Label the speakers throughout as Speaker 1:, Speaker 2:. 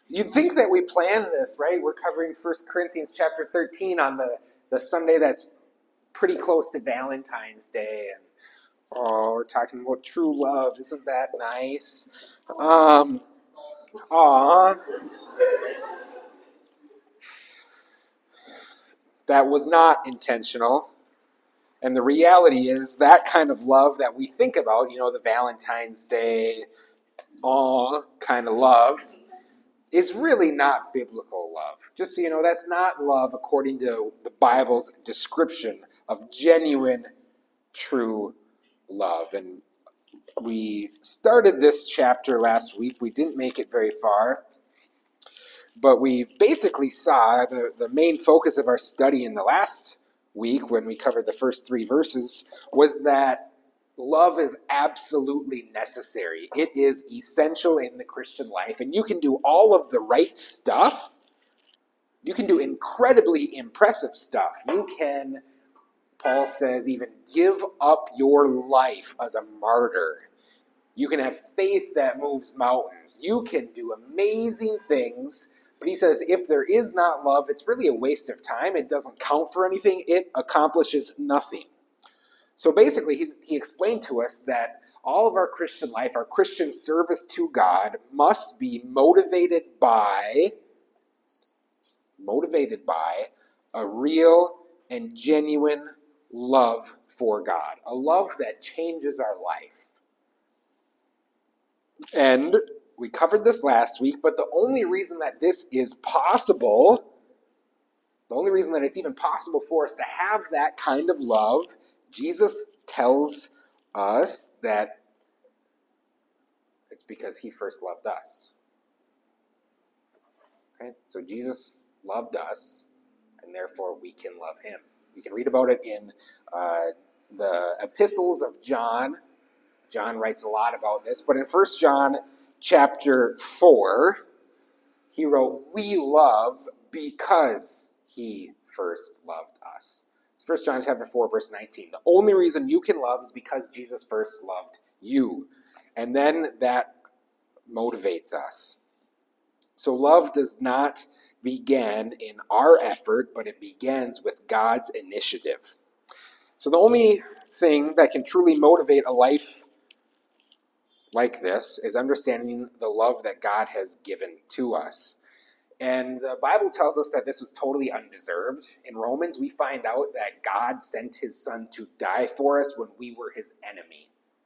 Speaker 1: You'd think that we planned this, right? We're covering 1 Corinthians chapter 13 on the Sunday that's pretty close to Valentine's Day. And we're talking about true love. Isn't that nice? That was not intentional. And the reality is that kind of love that we think about, the Valentine's Day, kind of love, is really not biblical love. Just so you know, that's not love according to the Bible's description of genuine, true love. And we started this chapter last week. We didn't make it very far. But we basically saw the main focus of our study in the last week when we covered the first 3 verses was that love is absolutely necessary. It is essential in the Christian life. And you can do all of the right stuff. You can do incredibly impressive stuff. You can, Paul says, even give up your life as a martyr. You can have faith that moves mountains. You can do amazing things. But he says if there is not love, it's really a waste of time. It doesn't count for anything. It accomplishes nothing. So basically, he explained to us that all of our Christian life, our Christian service to God, must be motivated by a real and genuine love for God. A love that changes our life. And we covered this last week, but the only reason that this is possible, the only reason that it's even possible for us to have that kind of love, Jesus tells us that it's because he first loved us. Okay? So Jesus loved us, and therefore we can love him. You can read about it in the epistles of John. John writes a lot about this, but in 1 John chapter 4, he wrote, we love because he first loved us. It's 1 John chapter 4, verse 19. The only reason you can love is because Jesus first loved you. And then that motivates us. So love does not begin in our effort, but it begins with God's initiative. So the only thing that can truly motivate a life like this is understanding the love that God has given to us. And the Bible tells us that this was totally undeserved. In Romans, we find out that God sent his son to die for us when we were his enemy.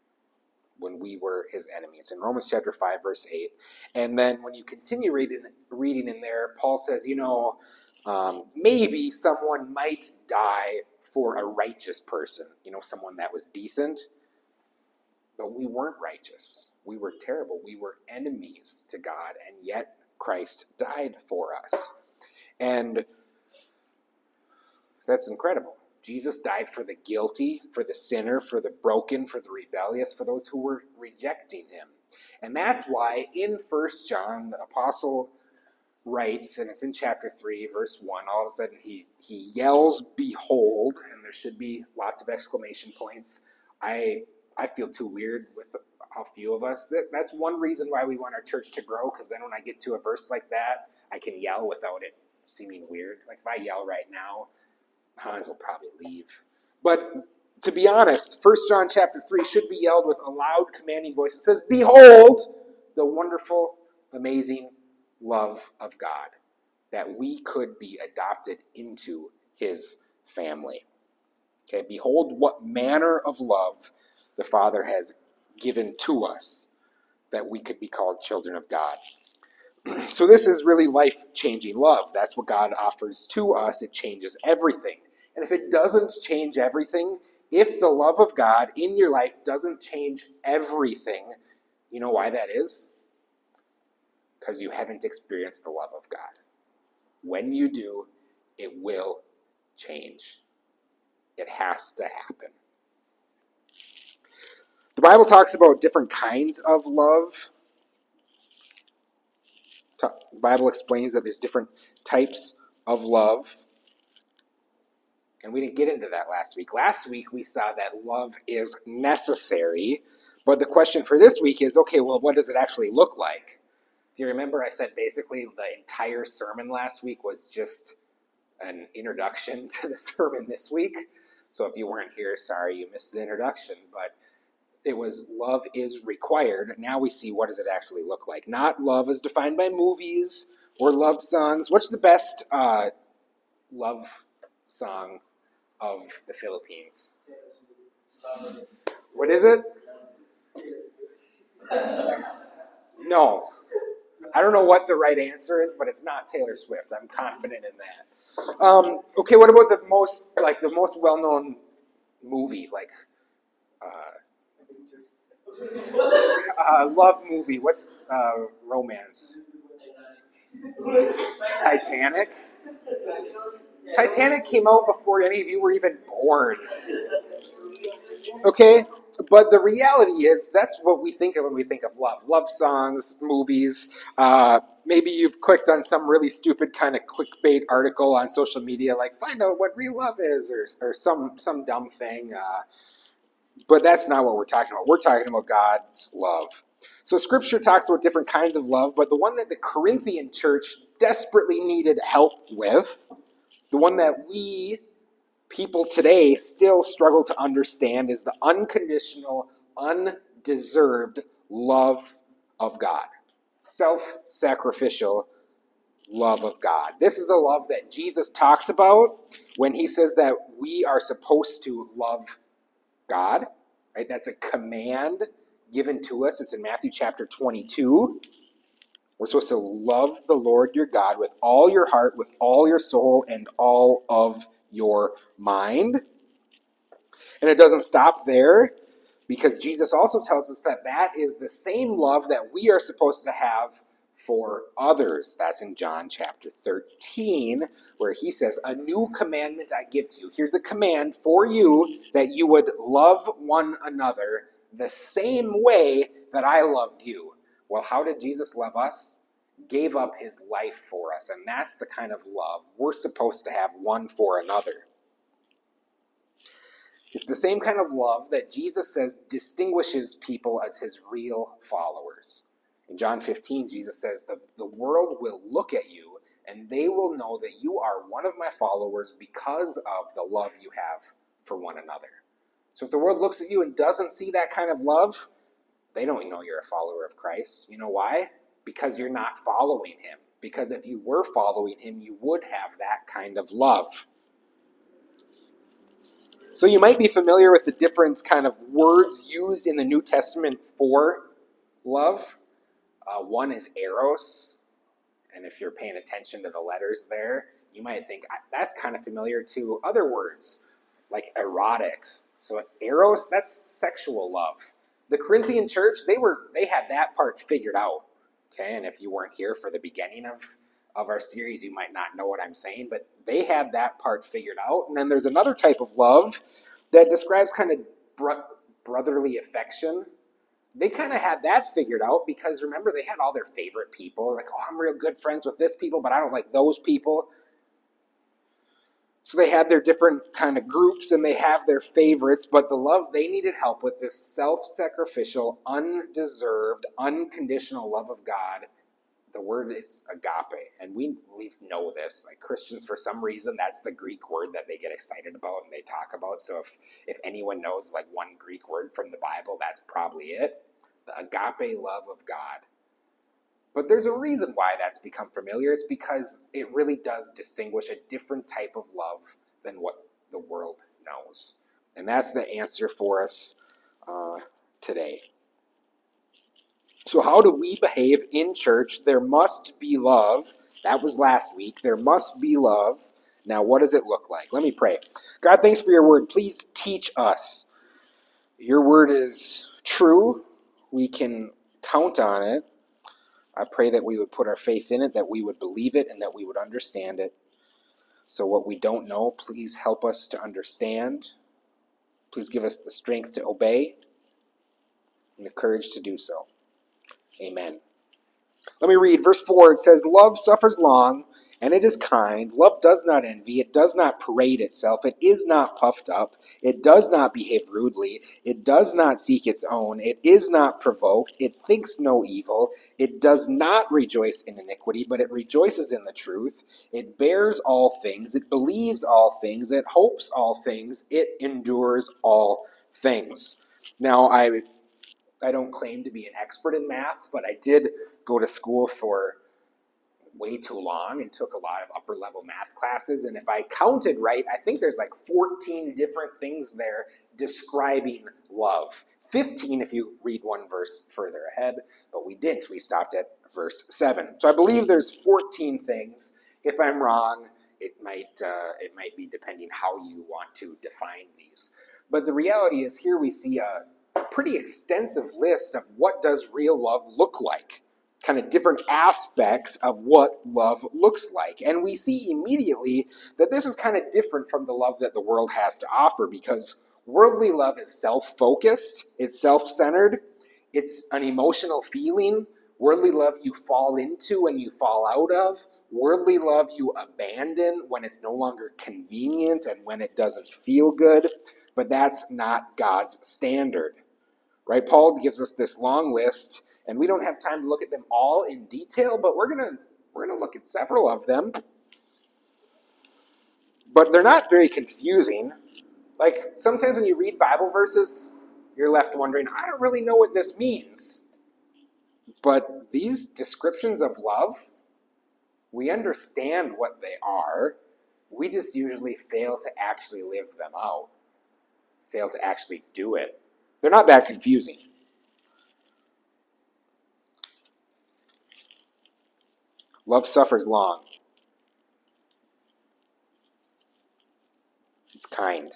Speaker 1: It's in Romans chapter 5, verse 8. And then when you continue reading in there, Paul says, maybe someone might die for a righteous person, someone that was decent. But we weren't righteous. We were terrible. We were enemies to God, and yet Christ died for us. And that's incredible. Jesus died for the guilty, for the sinner, for the broken, for the rebellious, for those who were rejecting him. And that's why in 1 John, the apostle writes, and it's in chapter 3, verse 1, all of a sudden he yells, behold, and there should be lots of exclamation points. I feel too weird with how few of us. That's one reason why we want our church to grow, because then when I get to a verse like that, I can yell without it seeming weird. Like if I yell right now, Hans will probably leave. But to be honest, 1 John chapter 3 should be yelled with a loud commanding voice. It says, behold the wonderful, amazing love of God, that we could be adopted into his family. Okay, behold what manner of love the Father has given to us, that we could be called children of God. So this is really life-changing love. That's what God offers to us. It changes everything. And if it doesn't change everything, if the love of God in your life doesn't change everything, you know why that is? Because you haven't experienced the love of God. When you do, it will change. It has to happen. The Bible talks about different kinds of love. The Bible explains that there's different types of love. And we didn't get into that last week. Last week we saw that love is necessary. But the question for this week is, okay, well, what does it actually look like? Do you remember I said basically the entire sermon last week was just an introduction to the sermon this week? So if you weren't here, sorry you missed the introduction, but it was love is required. Now we see what does it actually look like. Not love as defined by movies or love songs. What's the best love song of the Philippines? What is it? No. I don't know what the right answer is, but it's not Taylor Swift. I'm confident in that. Okay, what about the most well-known movie, love movie? What's romance? Titanic. Titanic came out before any of you were even born. Okay, but the reality is that's what we think of when we think of love. Love songs, movies. Maybe you've clicked on some really stupid kind of clickbait article on social media, like find out what real love is, or some dumb thing. But that's not what we're talking about. We're talking about God's love. So Scripture talks about different kinds of love, but the one that the Corinthian church desperately needed help with, the one that we people today still struggle to understand, is the unconditional, undeserved love of God. Self-sacrificial love of God. This is the love that Jesus talks about when he says that we are supposed to love God. Right? That's a command given to us. It's in Matthew chapter 22. We're supposed to love the Lord your God with all your heart, with all your soul, and all of your mind. And it doesn't stop there, because Jesus also tells us that that is the same love that we are supposed to have for others. That's in John chapter 13, where he says, a new commandment I give to you. Here's a command for you, that you would love one another the same way that I loved you. Well, how did Jesus love us? Gave up his life for us. And that's the kind of love we're supposed to have one for another. It's the same kind of love that Jesus says distinguishes people as his real followers. In John 15, Jesus says, the world will look at you and they will know that you are one of my followers because of the love you have for one another. So if the world looks at you and doesn't see that kind of love, they don't know you're a follower of Christ. You know why? Because you're not following him. Because if you were following him, you would have that kind of love. So you might be familiar with the different kind of words used in the New Testament for love. One is eros, and if you're paying attention to the letters there, you might think that's kind of familiar to other words, like erotic. So eros, that's sexual love. The Corinthian church, they had that part figured out. Okay, and if you weren't here for the beginning of our series, you might not know what I'm saying, but they had that part figured out. And then there's another type of love that describes kind of brotherly affection. They kind of had that figured out because, remember, they had all their favorite people. Like, oh, I'm real good friends with this people, but I don't like those people. So they had their different kind of groups and they have their favorites, but the love they needed help with, this self-sacrificial, undeserved, unconditional love of God, the word is agape. And we know this. Like Christians, for some reason, that's the Greek word that they get excited about and they talk about. So if anyone knows like one Greek word from the Bible, that's probably it. The agape love of God. But there's a reason why that's become familiar. It's because it really does distinguish a different type of love than what the world knows. And that's the answer for us today. So how do we behave in church? There must be love. That was last week. There must be love. Now, what does it look like? Let me pray. God, thanks for your word. Please teach us. Your word is true. We can count on it. I pray that we would put our faith in it, that we would believe it, and that we would understand it. So what we don't know, please help us to understand. Please give us the strength to obey and the courage to do so. Amen. Let me read verse 4. It says, love suffers long and it is kind. Love does not envy. It does not parade itself. It is not puffed up. It does not behave rudely. It does not seek its own. It is not provoked. It thinks no evil. It does not rejoice in iniquity, but it rejoices in the truth. It bears all things. It believes all things. It hopes all things. It endures all things. Now, I don't claim to be an expert in math, but I did go to school for way too long and took a lot of upper level math classes, and if I counted right, I think there's like 14 different things there describing love. 15 if you read one verse further ahead, but we didn't. We stopped at verse 7. So I believe there's 14 things. If I'm wrong, it might be depending how you want to define these. But the reality is here we see a pretty extensive list of what does real love look like. Kind of different aspects of what love looks like. And we see immediately that this is kind of different from the love that the world has to offer, because worldly love is self-focused, it's self-centered, it's an emotional feeling. Worldly love you fall into and you fall out of. Worldly love you abandon when it's no longer convenient and when it doesn't feel good. But that's not God's standard, right? Paul gives us this long list, and we don't have time to look at them all in detail, but we're gonna look at several of them. But they're not very confusing. Like, sometimes when you read Bible verses, you're left wondering, I don't really know what this means. But these descriptions of love, we understand what they are. We just usually fail to actually live them out, fail to actually do it. They're not that confusing. Love suffers long. It's kind.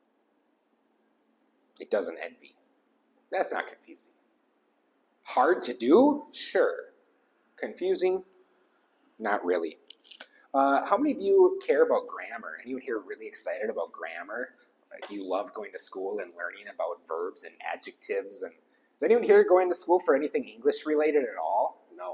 Speaker 1: It doesn't envy. That's not confusing. Hard to do? Sure. Confusing? Not really. How many of you care about grammar? Anyone here really excited about grammar? Do you love going to school and learning about verbs and adjectives? And is anyone here going to school for anything English related at all? No.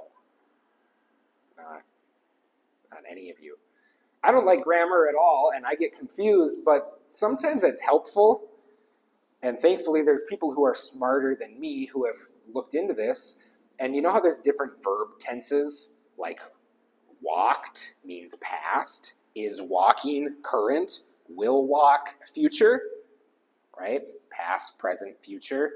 Speaker 1: Not any of you. I don't like grammar at all, and I get confused, but sometimes it's helpful. And thankfully, there's people who are smarter than me who have looked into this. And you know how there's different verb tenses? Like walked means past, is walking current, will walk future, right? Past, present, future.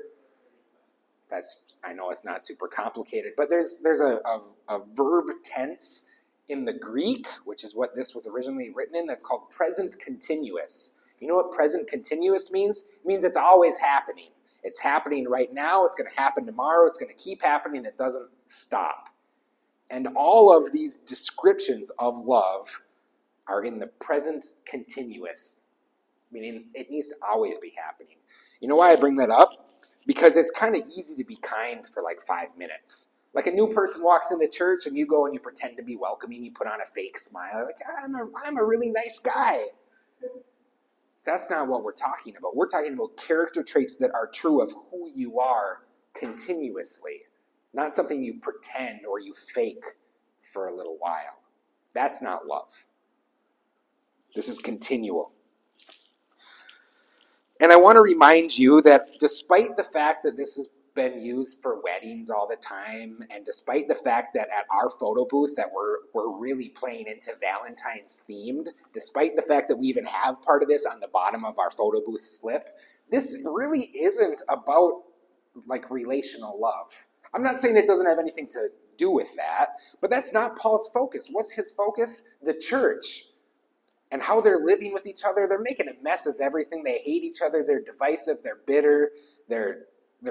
Speaker 1: I know it's not super complicated, but there's a verb tense in the Greek, which is what this was originally written in, that's called present continuous. You know what present continuous means? It means it's always happening. It's happening right now. It's going to happen tomorrow. It's going to keep happening. It doesn't stop. And all of these descriptions of love are in the present continuous, meaning it needs to always be happening. You know why I bring that up? Because it's kind of easy to be kind for like 5 minutes. Like a new person walks into church and you go and you pretend to be welcoming, you put on a fake smile, like, I'm a really nice guy. That's not what we're talking about. We're talking about character traits that are true of who you are continuously, not something you pretend or you fake for a little while. That's not love. This is continual. And I want to remind you that despite the fact that this has been used for weddings all the time, and despite the fact that at our photo booth that we're really playing into Valentine's themed, despite the fact that we even have part of this on the bottom of our photo booth slip, this really isn't about like relational love. I'm not saying it doesn't have anything to do with that, but that's not Paul's focus. What's his focus? The church. And how they're living with each other. They're making a mess of everything. They hate each other. They're divisive. They're bitter. They're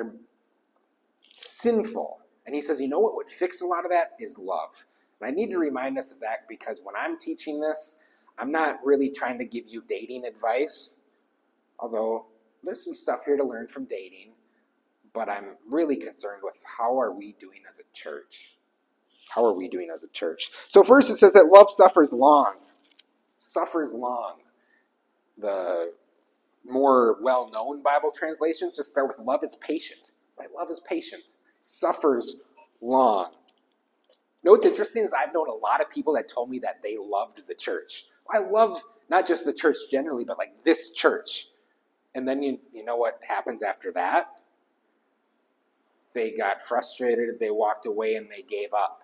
Speaker 1: sinful. And he says, you know what would fix a lot of that is love. And I need to remind us of that, because when I'm teaching this, I'm not really trying to give you dating advice, although there's some stuff here to learn from dating. But I'm really concerned with how are we doing as a church? How are we doing as a church? So first it says that love suffers long. Suffers long. The more well-known Bible translations just start with love is patient. Right? Love is patient. Suffers long. know what's interesting is I've known a lot of people that told me that they loved the church. I love not just the church generally, but like this church. And then you know what happens after that? They got frustrated, they walked away, and they gave up.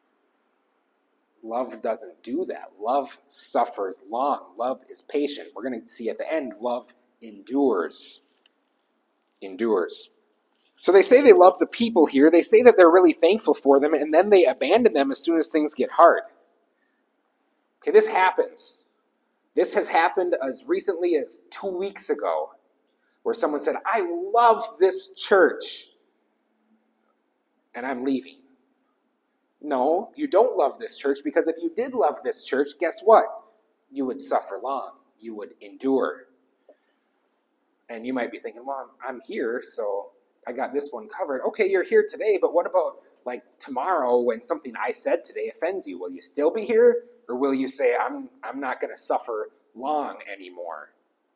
Speaker 1: Love doesn't do that. Love suffers long. Love is patient. We're going to see at the end, love endures. Endures. So they say they love the people here. They say that they're really thankful for them, and then they abandon them as soon as things get hard. Okay, this happens. This has happened as recently as 2 weeks ago, where someone said, I love this church, and I'm leaving. No, you don't love this church, because if you did love this church, guess what? You would suffer long. You would endure. And you might be thinking, well, I'm here, so I got this one covered. Okay, you're here today, but what about like tomorrow when something I said today offends you? Will you still be here? Or will you say, I'm not going to suffer long anymore?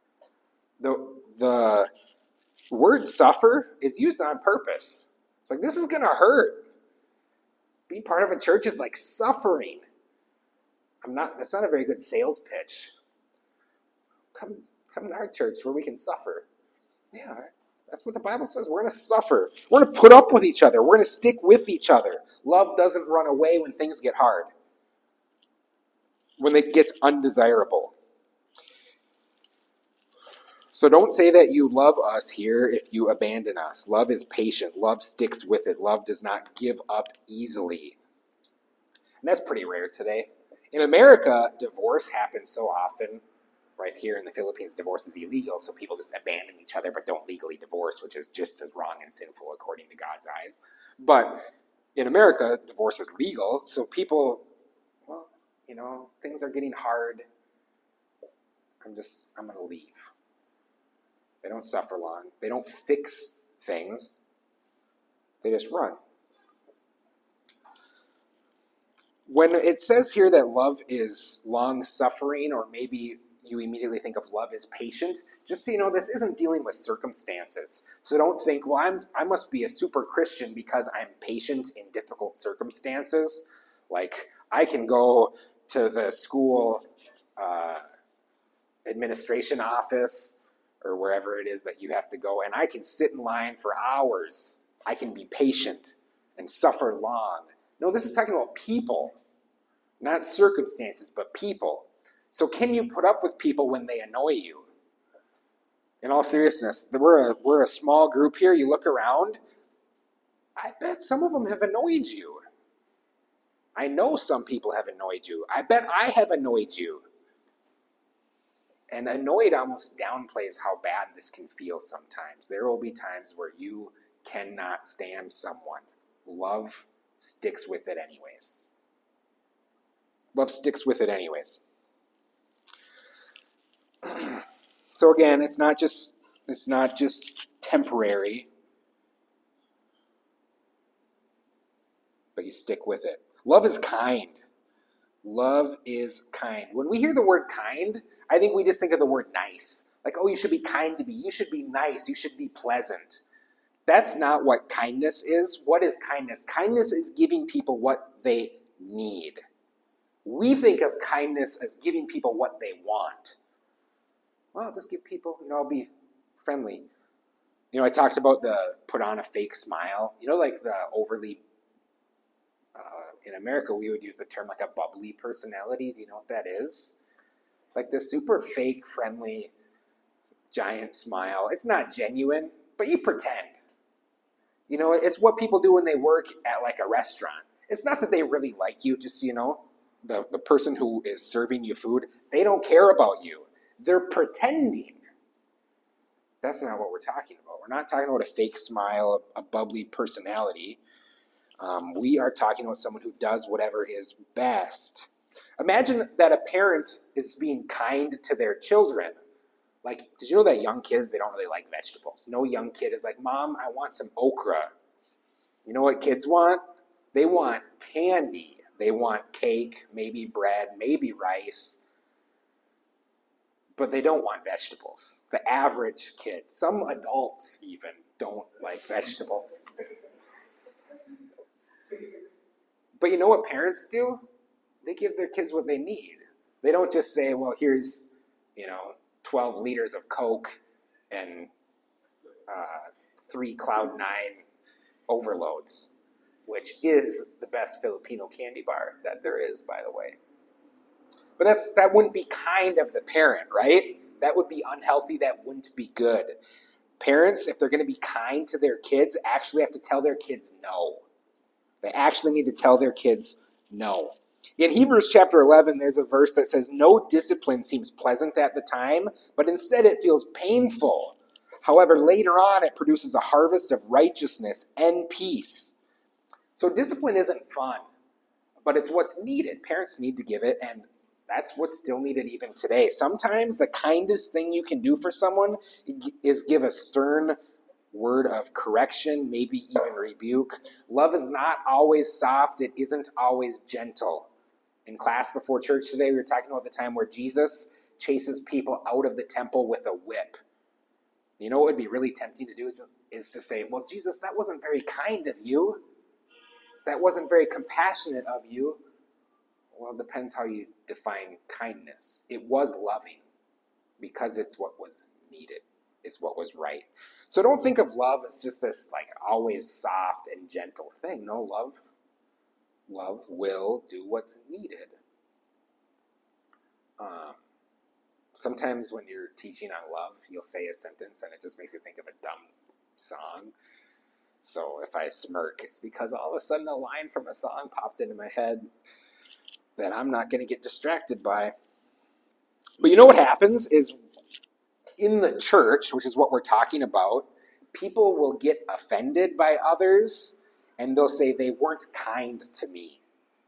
Speaker 1: The word suffer is used on purpose. It's like, this is going to hurt. Being part of a church is like suffering. That's not a very good sales pitch. Come to our church where we can suffer. Yeah, that's what the Bible says. We're going to suffer. We're going to put up with each other. We're going to stick with each other. Love doesn't run away when things get hard, when it gets undesirable. So don't say that you love us here if you abandon us. Love is patient. Love sticks with it. Love does not give up easily. And that's pretty rare today. In America, divorce happens so often. Right here in the Philippines, divorce is illegal, so people just abandon each other but don't legally divorce, which is just as wrong and sinful according to God's eyes. But in America, divorce is legal, so people, well, things are getting hard. I'm going to leave. They don't suffer long. They don't fix things. They just run. When it says here that love is long-suffering, or maybe you immediately think of love as patient, just so you know, this isn't dealing with circumstances. So don't think, well, I must be a super Christian because I'm patient in difficult circumstances. Like, I can go to the school administration office or wherever it is that you have to go, and I can sit in line for hours. I can be patient and suffer long. No, this is talking about people, not circumstances, but people. So can you put up with people when they annoy you? In all seriousness, we're a small group here. You look around, I bet some of them have annoyed you. I know some people have annoyed you. I bet I have annoyed you. And annoyed almost downplays how bad this can feel sometimes. There will be times where you cannot stand someone. Love sticks with it anyways. Love sticks with it anyways. So again, it's not just temporary, but you stick with it. Love is kind. Love is kind. When we hear the word kind, I think we just think of the word nice. Like, oh, you should be kind to me. You should be nice. You should be pleasant. That's not what kindness is. What is kindness? Kindness is giving people what they need. We think of kindness as giving people what they want. Well, just give people, I'll be friendly. I talked about the put on a fake smile. Like the overly, in America, we would use the term like a bubbly personality. Do you know what that is? Like the super fake, friendly, giant smile. It's not genuine, but you pretend. It's what people do when they work at like a restaurant. It's not that they really like you, just, the person who is serving you food, they don't care about you. They're pretending. That's not what we're talking about. We're not talking about a fake smile, a bubbly personality. We are talking about someone who does whatever is best. Imagine that a parent is being kind to their children. Like, did you know that young kids, they don't really like vegetables? No young kid is like, Mom, I want some okra. You know what kids want? They want candy. They want cake, maybe bread, maybe rice. But they don't want vegetables. The average kid, some adults even, don't like vegetables. But you know what parents do? They give their kids what they need. They don't just say, well, here's, 12 liters of Coke and 3 Cloud 9 overloads, which is the best Filipino candy bar that there is, by the way. But that wouldn't be kind of the parent, right? That would be unhealthy. That wouldn't be good. Parents, if they're going to be kind to their kids, actually have to tell their kids no. They actually need to tell their kids no. In Hebrews chapter 11, there's a verse that says, no discipline seems pleasant at the time, but instead it feels painful. However, later on, it produces a harvest of righteousness and peace. So discipline isn't fun, but it's what's needed. Parents need to give it, and that's what's still needed even today. Sometimes the kindest thing you can do for someone is give a stern word of correction, maybe even rebuke. Love is not always soft. It isn't always gentle. In class before church today, we were talking about the time where Jesus chases people out of the temple with a whip. You know what would be really tempting to do is to say, well, Jesus, that wasn't very kind of you. That wasn't very compassionate of you. Well, it depends how you define kindness. It was loving because it's what was needed. It's what was right. So don't think of love as just this always soft and gentle thing. No, love will do what's needed. Sometimes when you're teaching on love, you'll say a sentence and it just makes you think of a dumb song. So if I smirk, it's because all of a sudden a line from a song popped into my head that I'm not going to get distracted by. But you know what happens is in the church, which is what we're talking about, people will get offended by others and they'll say they weren't kind to me.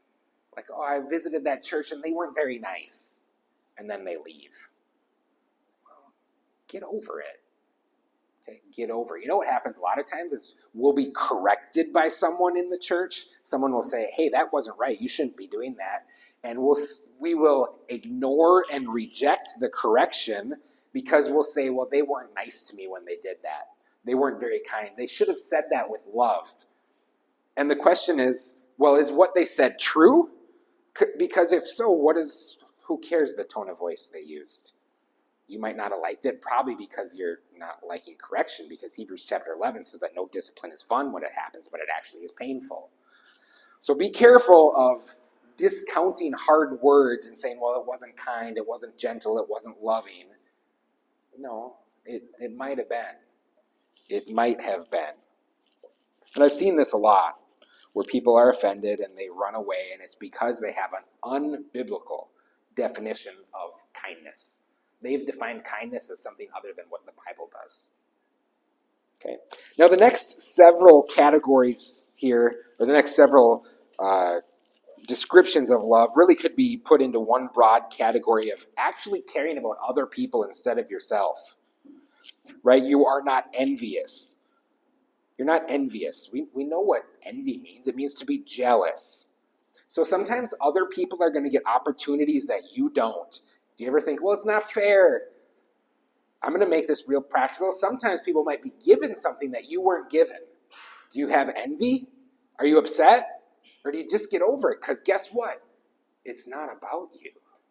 Speaker 1: I visited that church and they weren't very nice. And then they leave. Well, get over it. Okay, get over it. You know what happens a lot of times is we'll be corrected by someone in the church. Someone will say, hey, that wasn't right. You shouldn't be doing that. And we will ignore and reject the correction because we'll say, well, they weren't nice to me when they did that. They weren't very kind. They should have said that with love. And the question is, well, is what they said true? Because if so, who cares the tone of voice they used? You might not have liked it, probably because you're not liking correction, because Hebrews chapter 11 says that no discipline is fun when it happens, but it actually is painful. So be careful of discounting hard words and saying, well, it wasn't kind, it wasn't gentle, it wasn't loving. No, it might have been. It might have been. And I've seen this a lot, where people are offended and they run away, and it's because they have an unbiblical definition of kindness. They've defined kindness as something other than what the Bible does. Okay. Now the next several categories here, or the next several descriptions of love really could be put into one broad category of actually caring about other people instead of yourself. Right? You are not envious. You're not envious. We know what envy means. It means to be jealous. So sometimes other people are going to get opportunities that you don't. Do you ever think, well, it's not fair? I'm going to make this real practical. Sometimes people might be given something that you weren't given. Do you have envy? Are you upset? Or do you just get over it? Because guess what? It's not about you.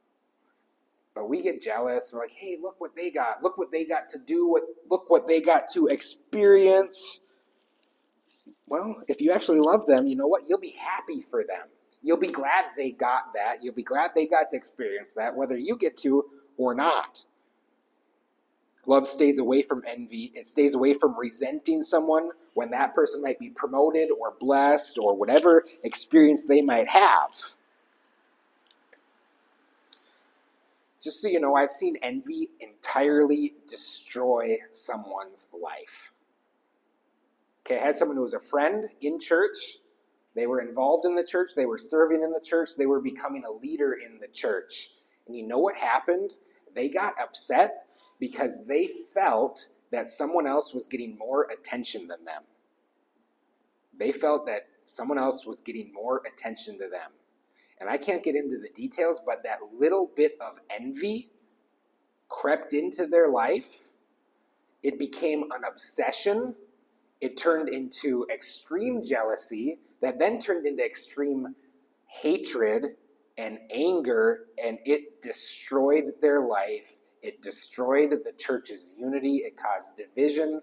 Speaker 1: But we get jealous. We're like, hey, look what they got. Look what they got to do. Look what they got to experience. Well, if you actually love them, you know what? You'll be happy for them. You'll be glad they got that. You'll be glad they got to experience that, whether you get to or not. Love stays away from envy. It stays away from resenting someone when that person might be promoted or blessed or whatever experience they might have. Just so you know, I've seen envy entirely destroy someone's life. Okay, I had someone who was a friend in church. They were involved in the church. They were serving in the church. They were becoming a leader in the church. And you know what happened? They got upset because they felt that someone else was getting more attention than them. They felt that someone else was getting more attention to them. And I can't get into the details, but that little bit of envy crept into their life. It became an obsession. It turned into extreme jealousy that then turned into extreme hatred and anger, and it destroyed their life. It destroyed the church's unity. It caused division.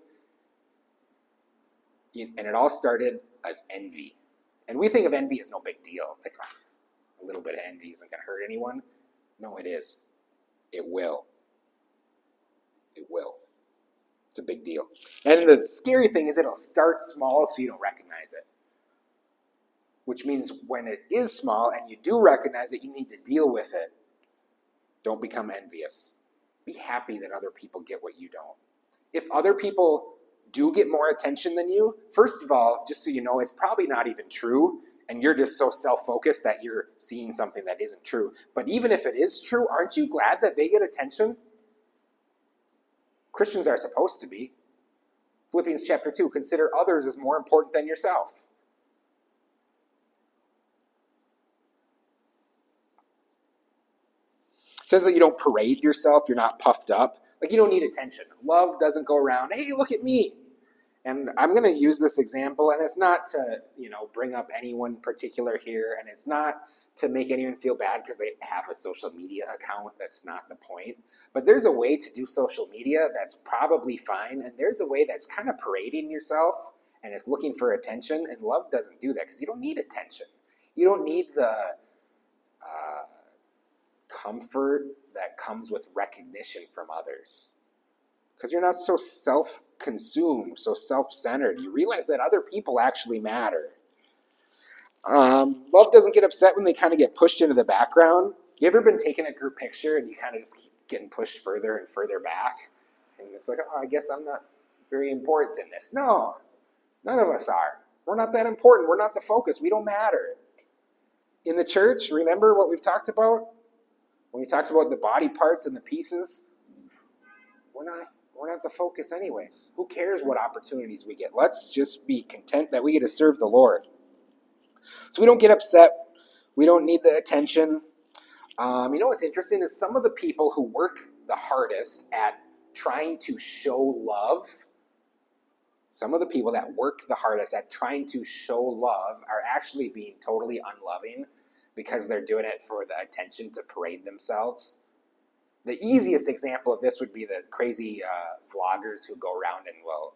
Speaker 1: And it all started as envy. And we think of envy as no big deal. Like, a little bit of envy isn't going to hurt anyone. No, it is. It will. It will. It's a big deal. And the scary thing is it'll start small so you don't recognize it. Which means when it is small and you do recognize it, you need to deal with it. Don't become envious. Be happy that other people get what you don't. If other people do get more attention than you, first of all, just so you know, it's probably not even true, and you're just so self-focused that you're seeing something that isn't true. But even if it is true, aren't you glad that they get attention? Christians are supposed to be. Philippians chapter 2, consider others as more important than yourself. It says that you don't parade yourself, you're not puffed up. Like, you don't need attention. Love doesn't go around, hey, look at me. And I'm going to use this example, and it's not to, bring up anyone particular here, and it's not to make anyone feel bad because they have a social media account. That's not the point. But there's a way to do social media that's probably fine, and there's a way that's kind of parading yourself and it's looking for attention, and love doesn't do that because you don't need attention. You don't need the comfort that comes with recognition from others. Because you're not so self-consumed, so self-centered. You realize that other people actually matter. Love doesn't get upset when they kind of get pushed into the background. You ever been taking a group picture and you kind of just keep getting pushed further and further back? And it's like, I guess I'm not very important in this. No, none of us are. We're not that important. We're not the focus. We don't matter. In the church, remember what we've talked about? When we talked about the body parts and the pieces, we're not the focus anyways. Who cares what opportunities we get? Let's just be content that we get to serve the Lord. So we don't get upset. We don't need the attention. What's interesting is some of the people who work the hardest at trying to show love, some of the people that work the hardest at trying to show love are actually being totally unloving because they're doing it for the attention to parade themselves. The easiest example of this would be the crazy vloggers who go around and will,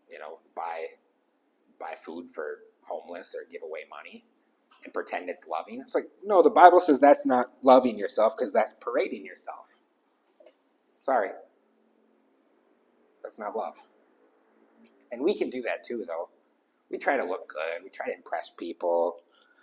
Speaker 1: buy food for homeless or give away money and pretend it's loving. It's like, no, the Bible says that's not loving yourself because that's parading yourself. Sorry. That's not love. And we can do that too, though. We try to look good. We try to impress people.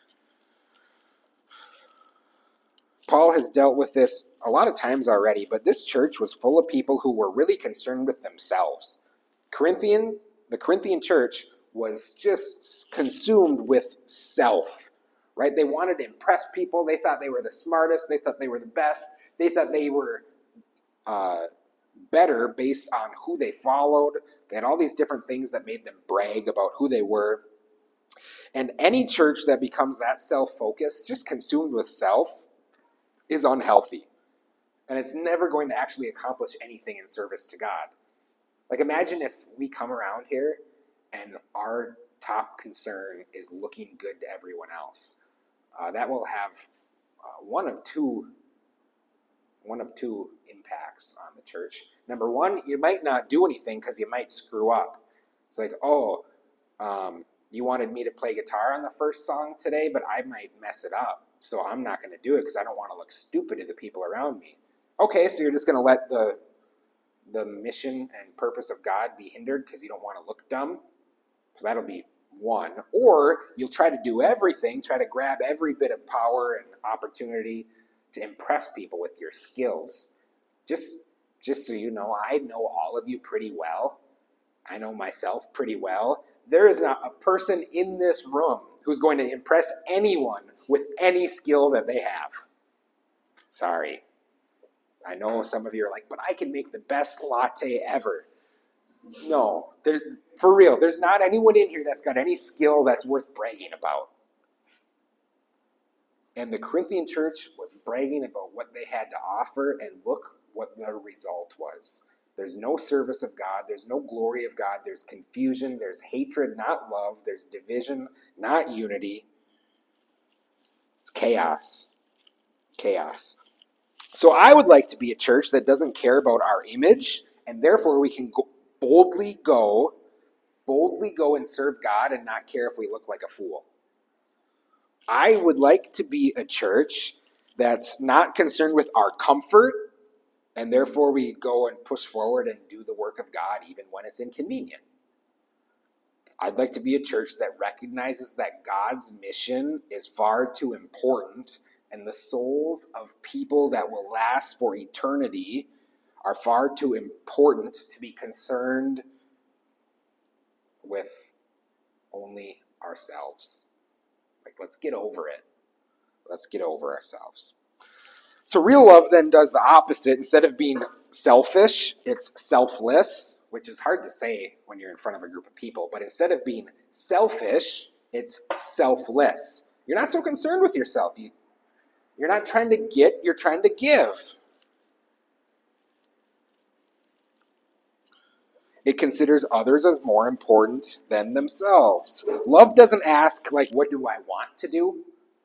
Speaker 1: Paul has dealt with this a lot of times already, but this church was full of people who were really concerned with themselves. The Corinthian church was just consumed with self, right? They wanted to impress people. They thought they were the smartest. They thought they were the best. They thought they were better based on who they followed. They had all these different things that made them brag about who they were. And any church that becomes that self-focused, just consumed with self, is unhealthy. And it's never going to actually accomplish anything in service to God. Like, imagine if we come around here and our top concern is looking good to everyone else. That will have one of two impacts on the church. Number one, you might not do anything because you might screw up. It's like, you wanted me to play guitar on the first song today, but I might mess it up. So I'm not going to do it because I don't want to look stupid to the people around me. Okay, so you're just going to let the mission and purpose of God be hindered because you don't want to look dumb? So that'll be one. Or you'll try to do everything, try to grab every bit of power and opportunity to impress people with your skills. Just so you know, I know all of you pretty well. I know myself pretty well. There is not a person in this room who's going to impress anyone with any skill that they have. Sorry. I know some of you are like, but I can make the best latte ever. No, for real, there's not anyone in here that's got any skill that's worth bragging about. And the Corinthian church was bragging about what they had to offer, and look what the result was. There's no service of God. There's no glory of God. There's confusion. There's hatred, not love. There's division, not unity. It's chaos. Chaos. So I would like to be a church that doesn't care about our image, and therefore we can boldly go and serve God and not care if we look like a fool. I would like to be a church that's not concerned with our comfort, and therefore we go and push forward and do the work of God even when it's inconvenient. I'd like to be a church that recognizes that God's mission is far too important, and the souls of people that will last for eternity are far too important to be concerned with only ourselves. Like, let's get over it. Let's get over ourselves. So real love then does the opposite. Instead of being selfish, it's selfless, which is hard to say when you're in front of a group of people. But instead of being selfish, it's selfless. You're not so concerned with yourself. You're not trying to get, you're trying to give. It considers others as more important than themselves. Love doesn't ask, like, what do I want to do?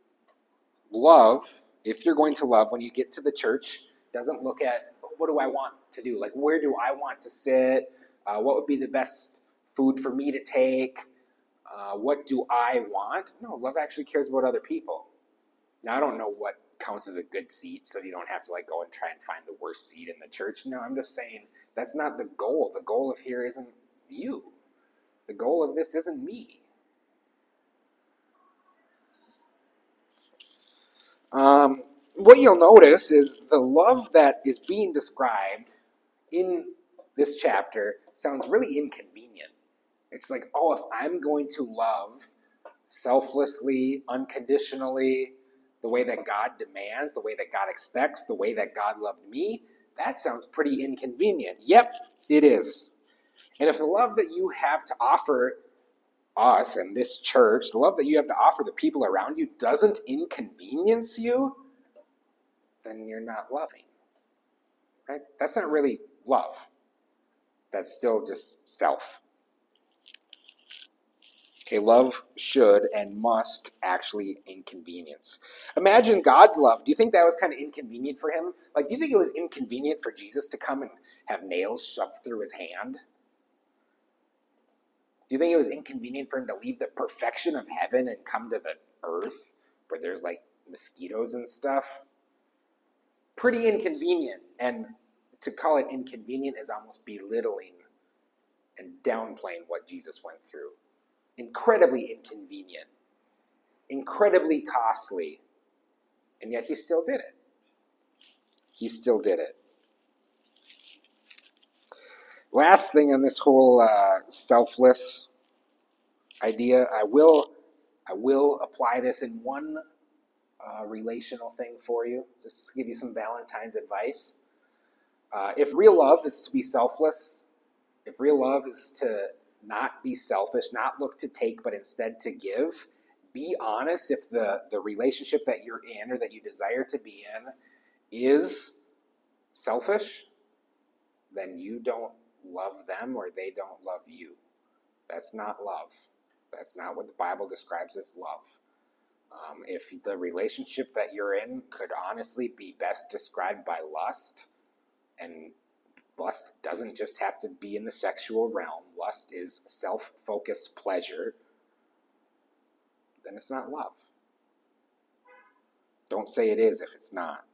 Speaker 1: Love, if you're going to love when you get to the church, doesn't look at, what do I want to do? Like, where do I want to sit? What would be the best food for me to take? What do I want? No, love actually cares about other people. Now, I don't know what counts as a good seat, so you don't have to go and try and find the worst seat in the church. No, I'm just saying that's not the goal. The goal of here isn't you. The goal of this isn't me. What you'll notice is the love that is being described in this chapter sounds really inconvenient. It's like, oh, if I'm going to love selflessly, unconditionally, the way that God demands, the way that God expects, the way that God loved me, that sounds pretty inconvenient. Yep, it is. And if the love that you have to offer us and this church, the love that you have to offer the people around you doesn't inconvenience you, then you're not loving. Right? That's not really love. That's still just self. Okay, love should and must actually inconvenience. Imagine God's love. Do you think that was kind of inconvenient for him? Like, do you think it was inconvenient for Jesus to come and have nails shoved through his hand? Do you think it was inconvenient for him to leave the perfection of heaven and come to the earth where there's mosquitoes and stuff? Pretty inconvenient. And to call it inconvenient is almost belittling and downplaying what Jesus went through. Incredibly inconvenient, incredibly costly, and yet he still did it. He still did it. Last thing on this whole selfless idea, I will apply this in one relational thing for you, just to give you some Valentine's advice. If real love is to be selfless, if real love is to not be selfish, not look to take, but instead to give, be honest if the relationship that you're in or that you desire to be in is selfish, then you don't love them or they don't love you. That's not love. That's not what the Bible describes as love. If the relationship that you're in could honestly be best described by lust, and lust doesn't just have to be in the sexual realm. Lust is self-focused pleasure. Then it's not love. Don't say it is if it's not.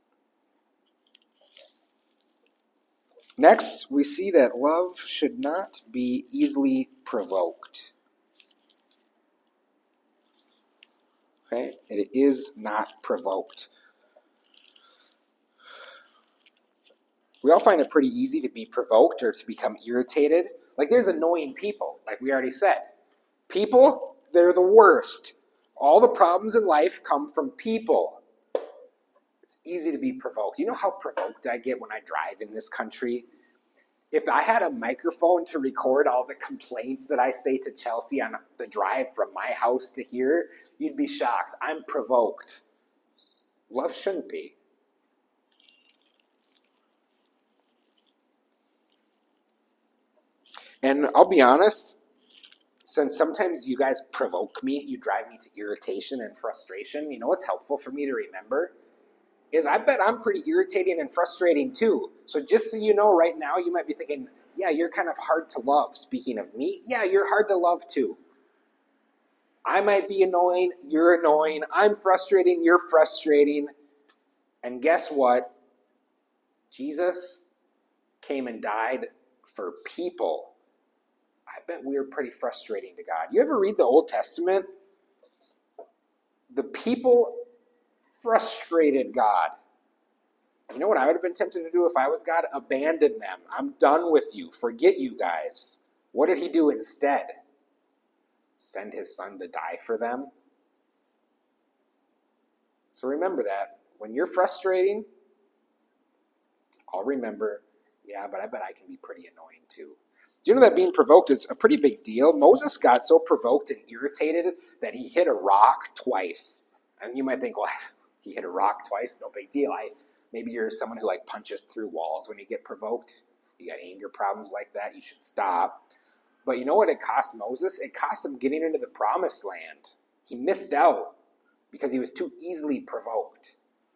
Speaker 1: Next, we see that love should not be easily provoked. Okay? It is not provoked. We all find it pretty easy to be provoked or to become irritated. There's annoying people, like we already said. People, they're the worst. All the problems in life come from people. It's easy to be provoked. You know how provoked I get when I drive in this country? If I had a microphone to record all the complaints that I say to Chelsea on the drive from my house to here, you'd be shocked. I'm provoked. Love shouldn't be. And I'll be honest, since sometimes you guys provoke me, you drive me to irritation and frustration, you know what's helpful for me to remember? Is I bet I'm pretty irritating and frustrating too. So just so you know right now, you might be thinking, yeah, you're kind of hard to love. Speaking of me, yeah, you're hard to love too. I might be annoying, you're annoying, I'm frustrating, you're frustrating. And guess what? Jesus came and died for people. I bet we're pretty frustrating to God. You ever read the Old Testament? The people frustrated God. You know what I would have been tempted to do if I was God? Abandon them. I'm done with you. Forget you guys. What did he do instead? Send his son to die for them? So remember that. When you're frustrating, I'll remember, yeah, but I bet I can be pretty annoying too. Do you know that being provoked is a pretty big deal? Moses got so provoked and irritated that he hit a rock twice. And you might think, well, he hit a rock twice, no big deal. Maybe you're someone who like punches through walls when you get provoked. You got anger problems like that, you should stop. But you know what it cost Moses? It cost him getting into the promised land. He missed out because he was too easily provoked.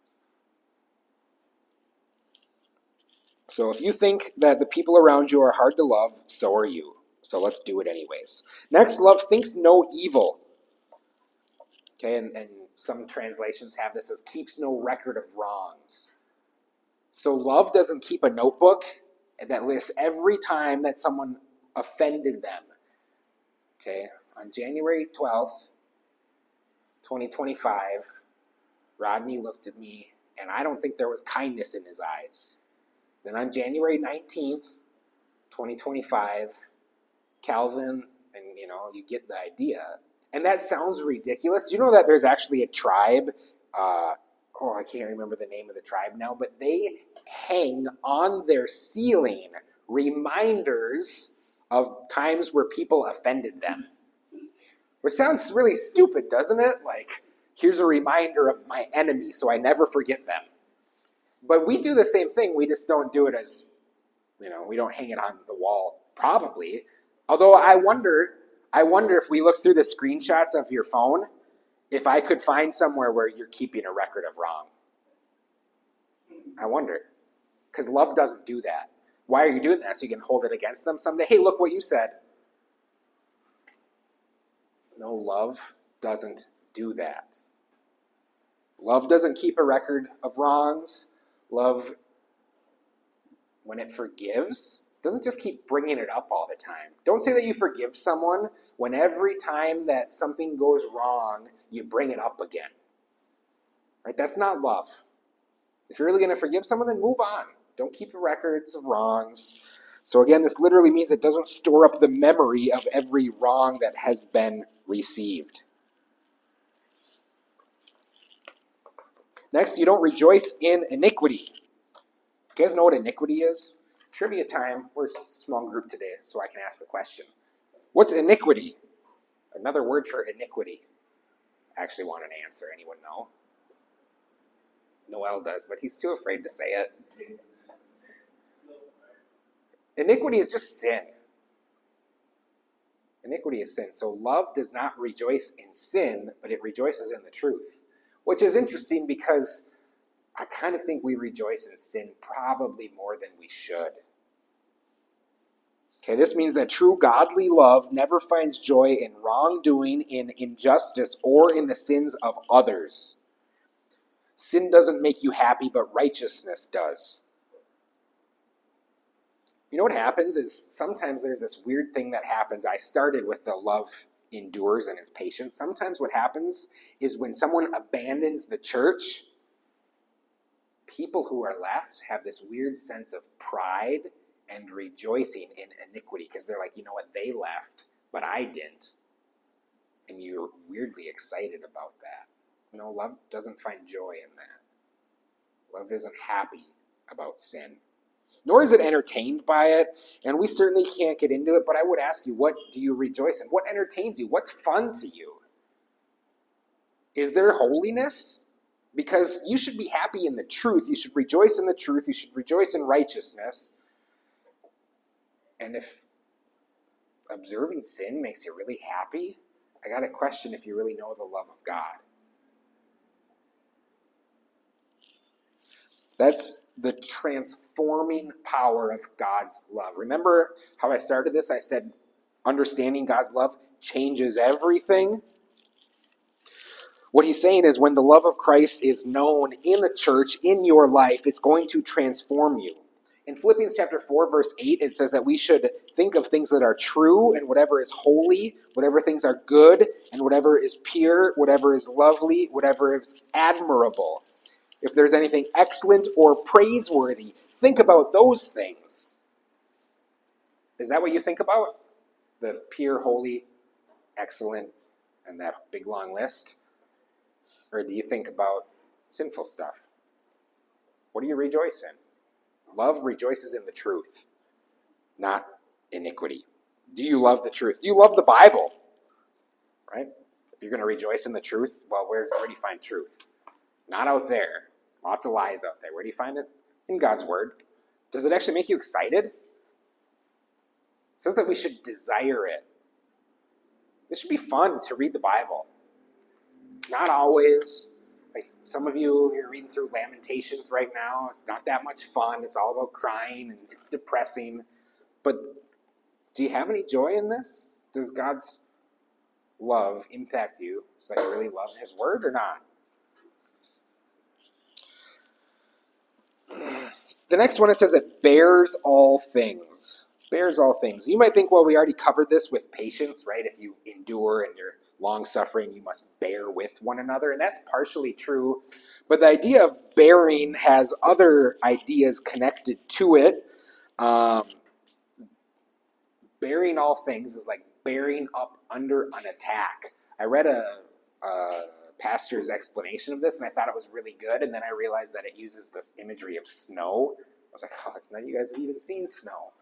Speaker 1: So if you think that the people around you are hard to love, so are you. So let's do it anyways. Next, love thinks no evil. Okay, and some translations have this as keeps no record of wrongs. So love doesn't keep a notebook that lists every time that someone offended them. Okay, on January 12th, 2025, Rodney looked at me, and I don't think there was kindness in his eyes. Then on January 19th, 2025, Calvin, and you get the idea. And that sounds ridiculous. You know that there's actually a tribe, I can't remember the name of the tribe now, but they hang on their ceiling reminders of times where people offended them. Which sounds really stupid, doesn't it? Like, here's a reminder of my enemy so I never forget them. But we do the same thing, we just don't do it as, we don't hang it on the wall, probably. Although I wonder if we look through the screenshots of your phone, if I could find somewhere where you're keeping a record of wrong. I wonder. Because love doesn't do that. Why are you doing that? So you can hold it against them someday? Hey, look what you said. No, love doesn't do that. Love doesn't keep a record of wrongs. Love, when it forgives, doesn't just keep bringing it up all the time. Don't say that you forgive someone when every time that something goes wrong, you bring it up again. Right? That's not love. If you're really going to forgive someone, then move on. Don't keep records of wrongs. So again, this literally means it doesn't store up the memory of every wrong that has been received. Next, you don't rejoice in iniquity. You guys know what iniquity is? Trivia time. We're a small group today, so I can ask a question. What's iniquity? Another word for iniquity. I actually want an answer. Anyone know? Noel does, but he's too afraid to say it. Iniquity is just sin. Iniquity is sin. So love does not rejoice in sin, but it rejoices in the truth. Which is interesting because I kind of think we rejoice in sin probably more than we should. Okay, this means that true godly love never finds joy in wrongdoing, in injustice, or in the sins of others. Sin doesn't make you happy, but righteousness does. You know what happens is sometimes there's this weird thing that happens. I started with the love endures and is patient. Sometimes what happens is when someone abandons the church, people who are left have this weird sense of pride and rejoicing in iniquity because they're like, you know what, they left, but I didn't. And you're weirdly excited about that. No, love doesn't find joy in that. Love isn't happy about sin. Nor is it entertained by it, and we certainly can't get into it, but I would ask you, what do you rejoice in? What entertains you? What's fun to you? Is there holiness? Because you should be happy in the truth. You should rejoice in the truth. You should rejoice in righteousness. And if observing sin makes you really happy, I got to question if you really know the love of God. That's the transforming power of God's love. Remember how I started this? I said understanding God's love changes everything. What he's saying is when the love of Christ is known in a church, in your life, it's going to transform you. In Philippians chapter 4, verse 8, it says that we should think of things that are true and whatever is holy, whatever things are good, and whatever is pure, whatever is lovely, whatever is admirable. If there's anything excellent or praiseworthy, think about those things. Is that what you think about? The pure, holy, excellent, and that big long list? Or do you think about sinful stuff? What do you rejoice in? Love rejoices in the truth, not iniquity. Do you love the truth? Do you love the Bible? Right? If you're going to rejoice in the truth, well, where do you find truth? Not out there. Lots of lies out there. Where do you find it? In God's Word. Does it actually make you excited? It says that we should desire it. It should be fun to read the Bible. Not always. Like some of you, you're reading through Lamentations right now. It's not that much fun. It's all about crying and it's depressing. But do you have any joy in this? Does God's love impact you so that you really love His Word or not? The next one, it says it bears all things. Bears all things. You might think, well, we already covered this with patience, right? If you endure and you're long-suffering, you must bear with one another. And that's partially true. But the idea of bearing has other ideas connected to it. Bearing all things is like bearing up under an attack. I read a pastor's explanation of this, and I thought it was really good, and then I realized that it uses this imagery of snow. I was like, oh, none of you guys have even seen snow.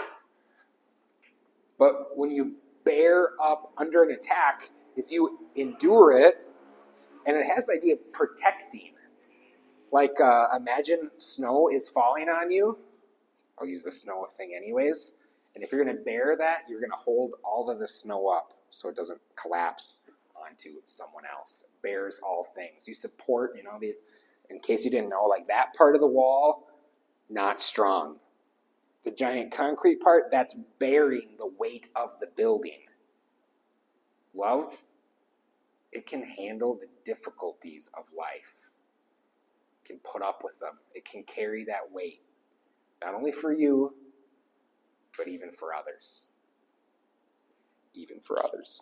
Speaker 1: But when you bear up under an attack, is you endure it, and it has the idea of protecting. Like, imagine snow is falling on you. I'll use the snow thing anyways. And if you're going to bear that, you're going to hold all of the snow up so it doesn't collapse onto someone else. It bears all things. You support, in case you didn't know, like that part of the wall, not strong. The giant concrete part, that's bearing the weight of the building. Love, it can handle the difficulties of life. It can put up with them. It can carry that weight. Not only for you, but even for others. Even for others.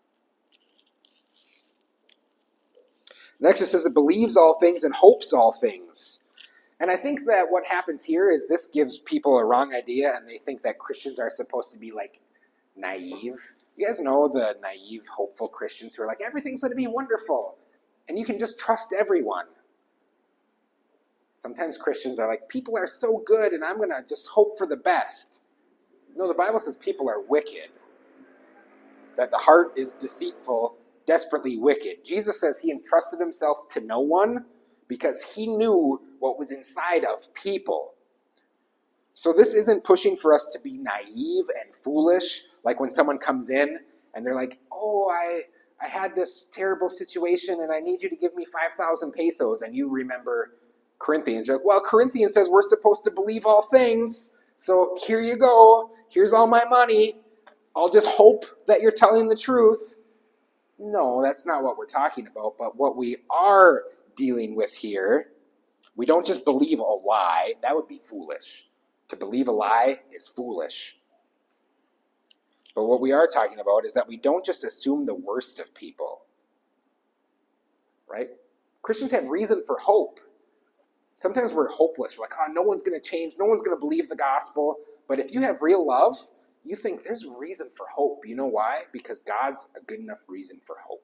Speaker 1: Next it says it believes all things and hopes all things. And I think that what happens here is this gives people a wrong idea, and they think that Christians are supposed to be like naive. You guys know the naive, hopeful Christians who are like, everything's going to be wonderful, and you can just trust everyone. Sometimes Christians are like, people are so good, and I'm going to just hope for the best. No, the Bible says people are wicked, that the heart is deceitful, desperately wicked. Jesus says he entrusted himself to no one because he knew what was inside of people. So this isn't pushing for us to be naive and foolish, like when someone comes in and they're like, oh, I had this terrible situation and I need you to give me 5,000 pesos. And you remember Corinthians. You're like, well, Corinthians says we're supposed to believe all things. So here you go. Here's all my money. I'll just hope that you're telling the truth. No, that's not what we're talking about. But what we are dealing with here, we don't just believe a lie. That would be foolish. To believe a lie is foolish. But what we are talking about is that we don't just assume the worst of people. Right? Christians have reason for hope. Sometimes we're hopeless. We're like, oh, no one's going to change. No one's going to believe the gospel. But if you have real love, you think there's reason for hope. You know why? Because God's a good enough reason for hope.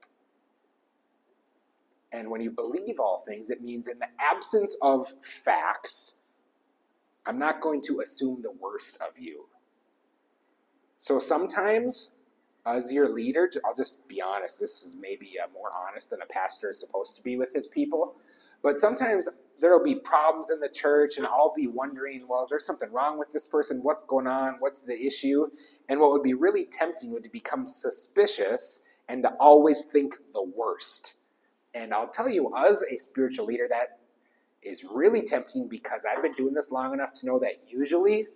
Speaker 1: And when you believe all things, it means in the absence of facts, I'm not going to assume the worst of you. So sometimes, as your leader, I'll just be honest, this is maybe more honest than a pastor is supposed to be with his people, but sometimes there'll be problems in the church, and I'll be wondering, well, is there something wrong with this person? What's going on? What's the issue? And what would be really tempting would to become suspicious and to always think the worst. And I'll tell you, as a spiritual leader, that is really tempting, because I've been doing this long enough to know that usually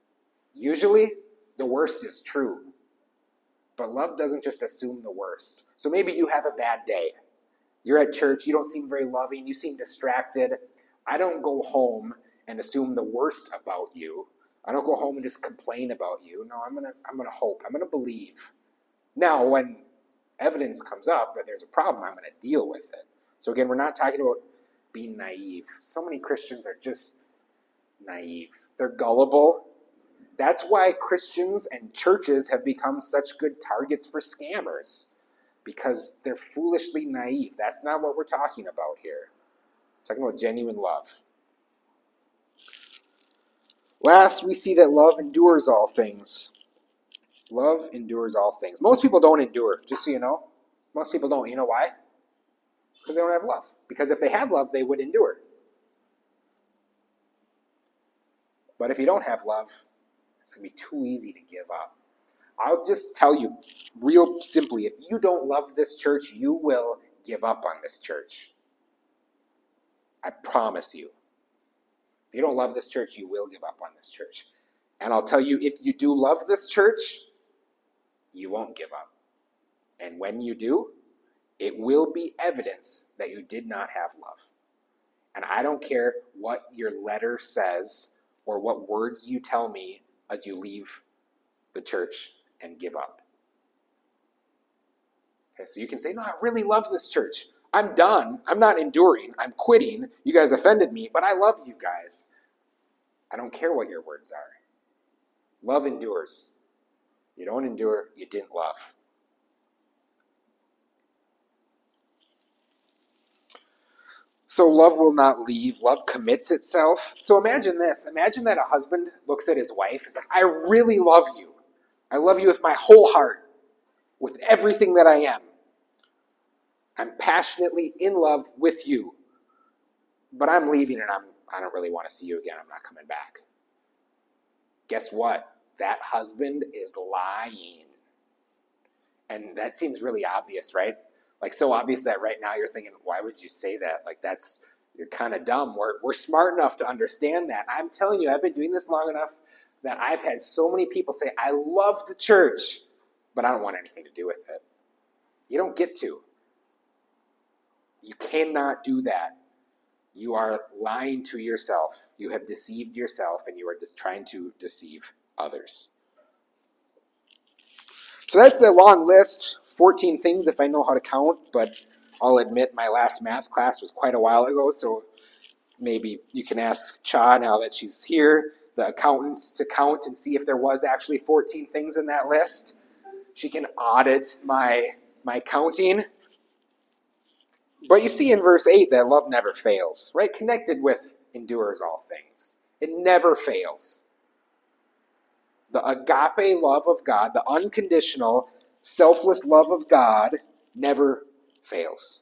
Speaker 1: the worst is true. But love doesn't just assume the worst. So maybe you have a bad day. You're at church, you don't seem very loving, you seem distracted. I don't go home and assume the worst about you. I don't go home and just complain about you. No, I'm gonna hope. I'm gonna believe. Now, when evidence comes up that there's a problem, I'm gonna deal with it. So again, we're not talking about being naive. So many Christians are just naive. They're gullible. That's why Christians and churches have become such good targets for scammers, because they're foolishly naive. That's not what we're talking about here. We're talking about genuine love. Last, we see that love endures all things. Love endures all things. Most people don't endure, just so you know. Most people don't. You know why? Because they don't have love. Because if they had love, they would endure. But if you don't have love, it's going to be too easy to give up. I'll just tell you real simply, if you don't love this church, you will give up on this church. I promise you. If you don't love this church, you will give up on this church. And I'll tell you, if you do love this church, you won't give up. And when you do, it will be evidence that you did not have love. And I don't care what your letter says or what words you tell me as you leave the church and give up. Okay, so you can say, no, I really love this church. I'm done. I'm not enduring. I'm quitting. You guys offended me, but I love you guys. I don't care what your words are. Love endures. You don't endure, you didn't love. So love will not leave. Love commits itself. So imagine this. Imagine that a husband looks at his wife and is like, I really love you. I love you with my whole heart, with everything that I am. I'm passionately in love with you. But I'm leaving and I don't really want to see you again. I'm not coming back. Guess what? That husband is lying. And that seems really obvious, right? Like so obvious that right now you're thinking, why would you say that? Like you're kind of dumb. We're smart enough to understand that. I'm telling you, I've been doing this long enough that I've had so many people say, I love the church, but I don't want anything to do with it. You don't get to. You cannot do that. You are lying to yourself. You have deceived yourself, and you are just trying to deceive others. So that's the long list, 14 things if I know how to count, but I'll admit my last math class was quite a while ago, so maybe you can ask Cha, now that she's here, the accountant, to count and see if there was actually 14 things in that list. She can audit my counting. But you see in verse 8 that love never fails, right? Connected with endures all things. It never fails. The agape love of God, the unconditional, selfless love of God, never fails.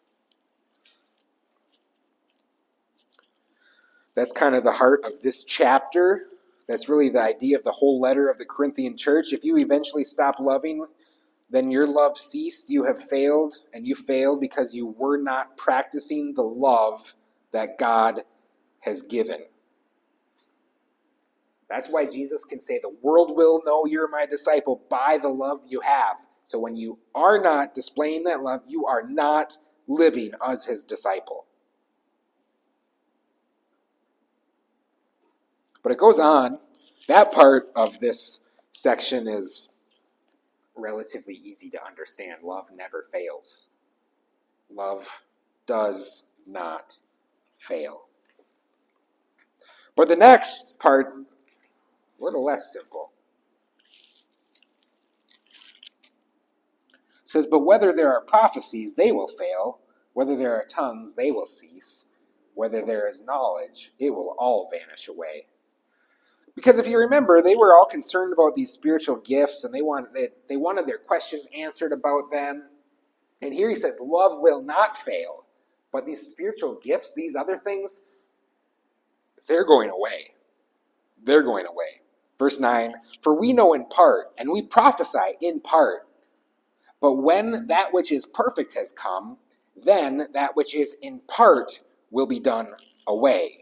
Speaker 1: That's kind of the heart of this chapter. That's really the idea of the whole letter of the Corinthian church. If you eventually stop loving, then your love ceased. You have failed, and you failed because you were not practicing the love that God has given. That's why Jesus can say, the world will know you're my disciple by the love you have. So when you are not displaying that love, you are not living as his disciple. But it goes on. That part of this section is relatively easy to understand. Love never fails. Love does not fail. But the next part, a little less simple. It says, but whether there are prophecies, they will fail. Whether there are tongues, they will cease. Whether there is knowledge, it will all vanish away. Because if you remember, they were all concerned about these spiritual gifts, and they wanted their questions answered about them. And here he says, love will not fail. But these spiritual gifts, these other things, they're going away. They're going away. Verse 9, for we know in part, and we prophesy in part. But when that which is perfect has come, then that which is in part will be done away.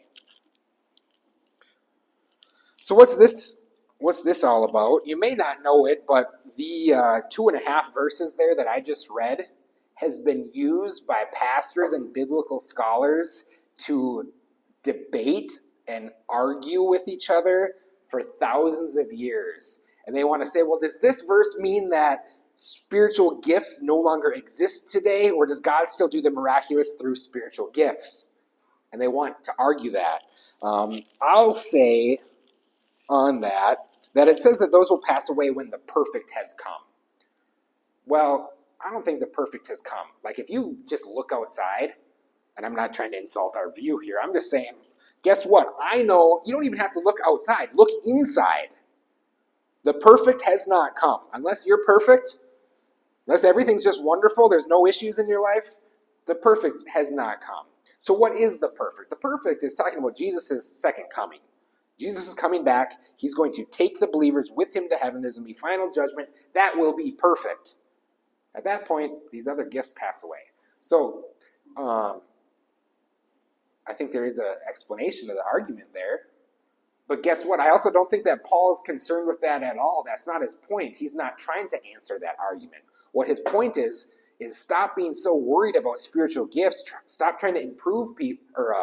Speaker 1: So what's this all about? You may not know it, but the 2.5 verses there that I just read has been used by pastors and biblical scholars to debate and argue with each other for thousands of years. And they want to say, well, does this verse mean that spiritual gifts no longer exist today, or does God still do the miraculous through spiritual gifts? And they want to argue that. I'll say on that it says that those will pass away when the perfect has come. Well, I don't think the perfect has come. Like, if you just look outside, and I'm not trying to insult our view here, I'm just saying, guess what? I know you don't even have to look outside. Look inside. The perfect has not come. Unless you're perfect, unless everything's just wonderful, there's no issues in your life, the perfect has not come. So what is the perfect? The perfect is talking about Jesus' second coming. Jesus is coming back. He's going to take the believers with him to heaven. There's going to be final judgment. That will be perfect. At that point, these other gifts pass away. So I think there is an explanation of the argument there. But guess what? I also don't think that Paul's concerned with that at all. That's not his point. He's not trying to answer that argument. What his point is stop being so worried about spiritual gifts. Stop trying to improve people, or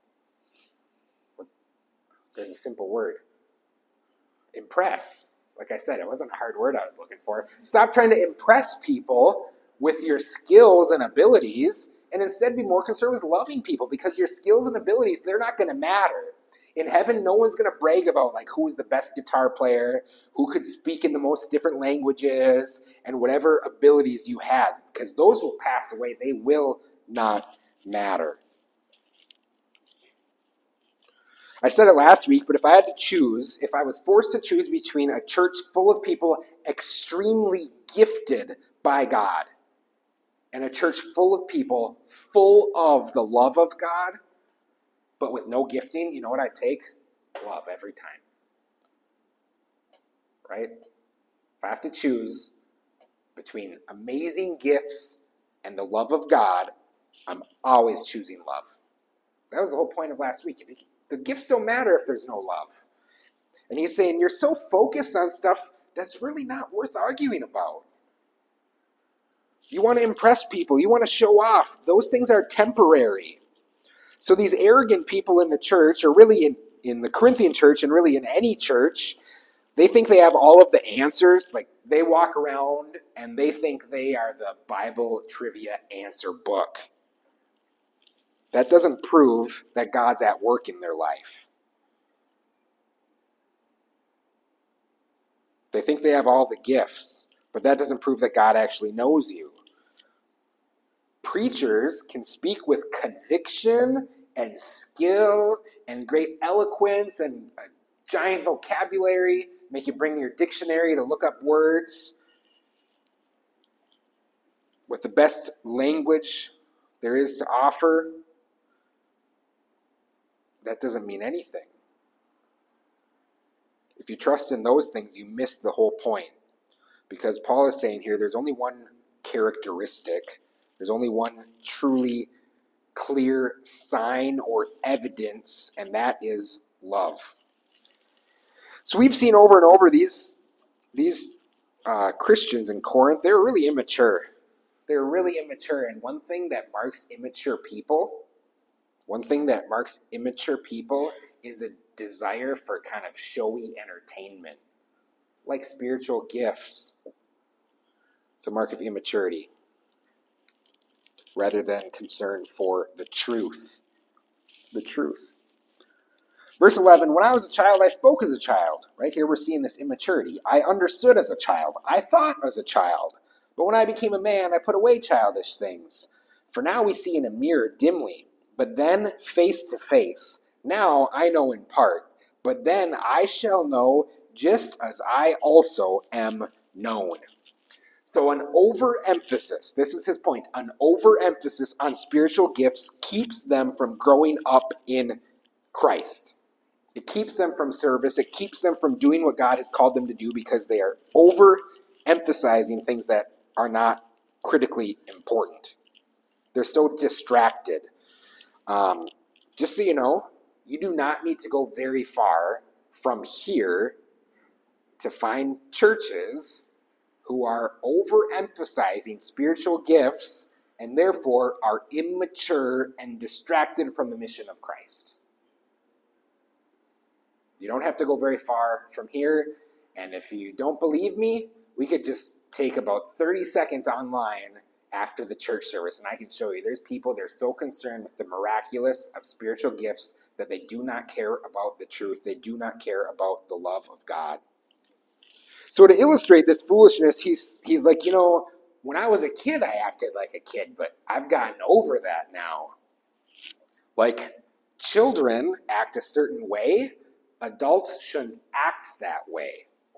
Speaker 1: there's a simple word. Impress. Like I said, it wasn't a hard word I was looking for. Stop trying to impress people with your skills and abilities, and instead be more concerned with loving people, because your skills and abilities, they're not going to matter. In heaven, no one's going to brag about like who is the best guitar player, who could speak in the most different languages, and whatever abilities you had, because those will pass away. They will not matter. I said it last week, but if I had to choose, if I was forced to choose between a church full of people extremely gifted by God and a church full of people full of the love of God, but with no gifting, you know what I'd take? Love every time. Right? If I have to choose between amazing gifts and the love of God, I'm always choosing love. That was the whole point of last week. The gifts don't matter if there's no love. And he's saying you're so focused on stuff that's really not worth arguing about. You want to impress people. You want to show off. Those things are temporary. So these arrogant people in the church, or really in the Corinthian church and really in any church, they think they have all of the answers. Like, they walk around and they think they are the Bible trivia answer book. That doesn't prove that God's at work in their life. They think they have all the gifts, but that doesn't prove that God actually knows you. Preachers can speak with conviction and skill and great eloquence and a giant vocabulary, make you bring your dictionary to look up words with the best language there is to offer. That doesn't mean anything. If you trust in those things, you miss the whole point. Because Paul is saying here, there's only one characteristic, there's only one truly clear sign or evidence, and that is love. So we've seen over and over these Christians in Corinth, they're really immature. They're really immature, and one thing that marks immature people is a desire for kind of showy entertainment, like spiritual gifts. It's a mark of immaturity, rather than concern for the truth. The truth. Verse 11, when I was a child, I spoke as a child. Right here we're seeing this immaturity. I understood as a child. I thought as a child. But when I became a man, I put away childish things. For now we see in a mirror dimly, but then face to face. Now I know in part, but then I shall know just as I also am known. So an overemphasis, this is his point, an overemphasis on spiritual gifts keeps them from growing up in Christ. It keeps them from service. It keeps them from doing what God has called them to do because they are overemphasizing things that are not critically important. They're so distracted. Just so you know, you do not need to go very far from here to find churches who are overemphasizing spiritual gifts and therefore are immature and distracted from the mission of Christ. You don't have to go very far from here, and if you don't believe me, we could just take about 30 seconds online after the church service, and I can show you there's people, they're so concerned with the miraculous of spiritual gifts that they do not care about the truth. They do not care about the love of God. So to illustrate this foolishness, he's like, when I was a kid, I acted like a kid, but I've gotten over that now. Like, children act a certain way. Adults shouldn't act that way.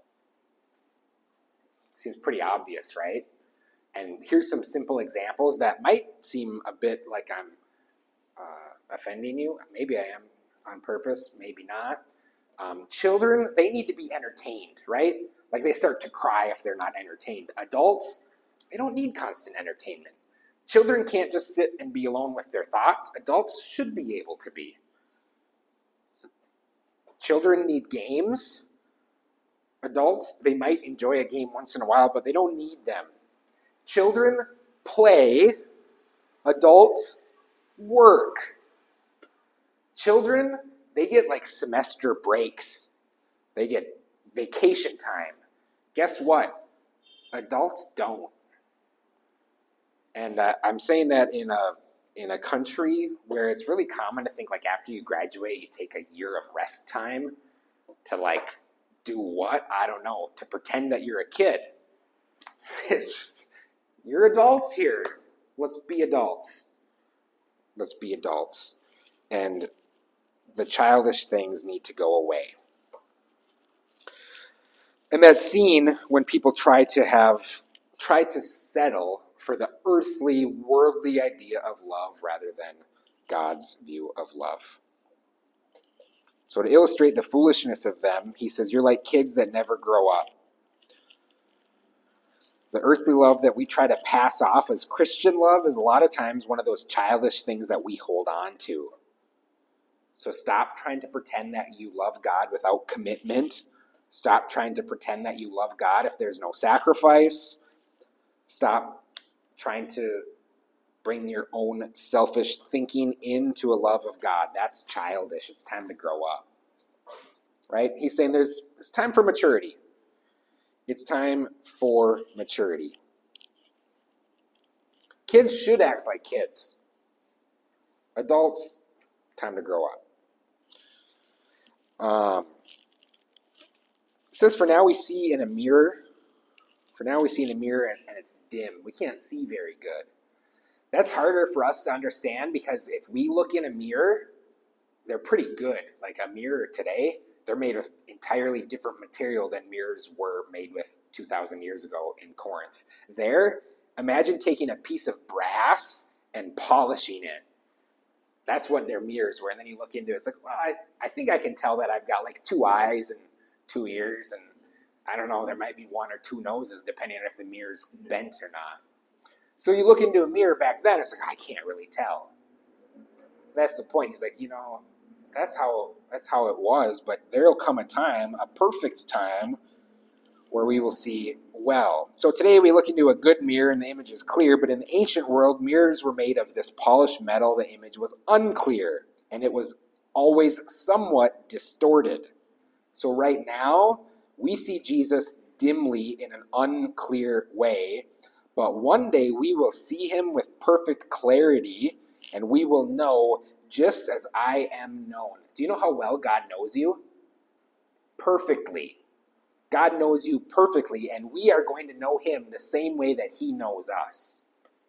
Speaker 1: Seems pretty obvious, right? And here's some simple examples that might seem a bit like I'm offending you. Maybe I am on purpose, maybe not. Children, they need to be entertained, right? Like they start to cry if they're not entertained. Adults, they don't need constant entertainment. Children can't just sit and be alone with their thoughts. Adults should be able to be. Children need games. Adults, they might enjoy a game once in a while, but they don't need them. Children play. Adults work. Children, they get like semester breaks. They get vacation time. Guess what? Adults don't. And I'm saying that in a country where it's really common to think like after you graduate, you take a year of rest time to like do what? I don't know. To pretend that you're a kid. You're adults here. Let's be adults. Let's be adults. And the childish things need to go away. And that's seen when people try to settle for the earthly, worldly idea of love rather than God's view of love. So to illustrate the foolishness of them, he says, you're like kids that never grow up. The earthly love that we try to pass off as Christian love is a lot of times one of those childish things that we hold on to. So stop trying to pretend that you love God without commitment. Stop trying to pretend that you love God if there's no sacrifice. Stop trying to bring your own selfish thinking into a love of God. That's childish. It's time to grow up. Right? He's saying it's time for maturity. It's time for maturity. Kids should act like kids. Adults, time to grow up. It says, for now we see in a mirror. For now we see in a mirror and it's dim. We can't see very good. That's harder for us to understand because if we look in a mirror, they're pretty good. Like a mirror today, they're made of entirely different material than mirrors were made with 2,000 years ago in Corinth. Imagine taking a piece of brass and polishing it. That's what their mirrors were. And then you look into it, it's like, well, I think I can tell that I've got like 2 eyes and 2 ears, and I don't know, there might be 1 or 2 noses, depending on if the mirror's bent or not. So you look into a mirror back then, it's like, I can't really tell. That's the point. He's like, that's how it was, but there'll come a time, a perfect time, where we will see well. So today we look into a good mirror and the image is clear, but in the ancient world, mirrors were made of this polished metal. The image was unclear, and it was always somewhat distorted. So right now, we see Jesus dimly in an unclear way, but one day we will see him with perfect clarity, and we will know just as I am known. Do you know how well God knows you? Perfectly. God knows you perfectly, and we are going to know him the same way that he knows us.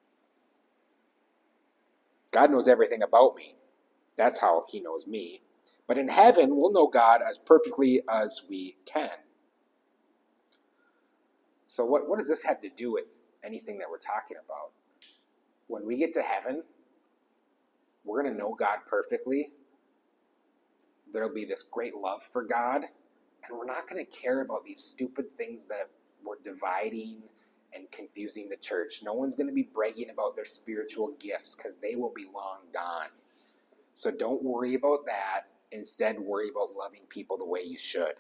Speaker 1: God knows everything about me. That's how he knows me. But in heaven, we'll know God as perfectly as we can. So what does this have to do with anything that we're talking about? When we get to heaven, we're going to know God perfectly. there'll be this great love for God, and we're not going to care about these stupid things that were dividing and confusing the church. No one's going to be bragging about their spiritual gifts because they will be long gone. So don't worry about that. Instead, worry about loving people the way you should.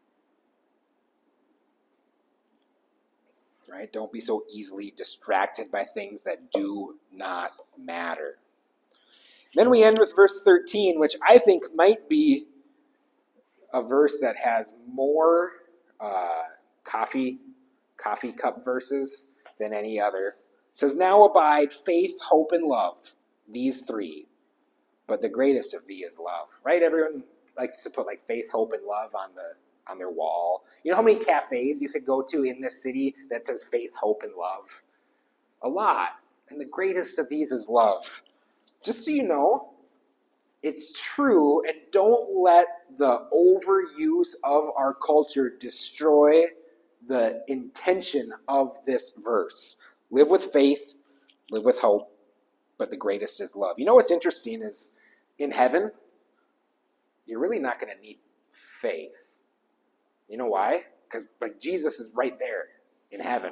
Speaker 1: Right? Don't be so easily distracted by things that do not matter. Then we end with verse 13, which I think might be a verse that has more coffee cup verses than any other. It says, "Now abide faith, hope, and love, these three. But the greatest of these is love." Right? Everyone likes to put like faith, hope, and love on their wall. You know how many cafes you could go to in this city that says faith, hope, and love? A lot. And the greatest of these is love. Just so you know, it's true, and don't let the overuse of our culture destroy the intention of this verse. Live with faith, live with hope, but the greatest is love. You know what's interesting is in heaven, you're really not going to need faith. You know why? Because like Jesus is right there in heaven.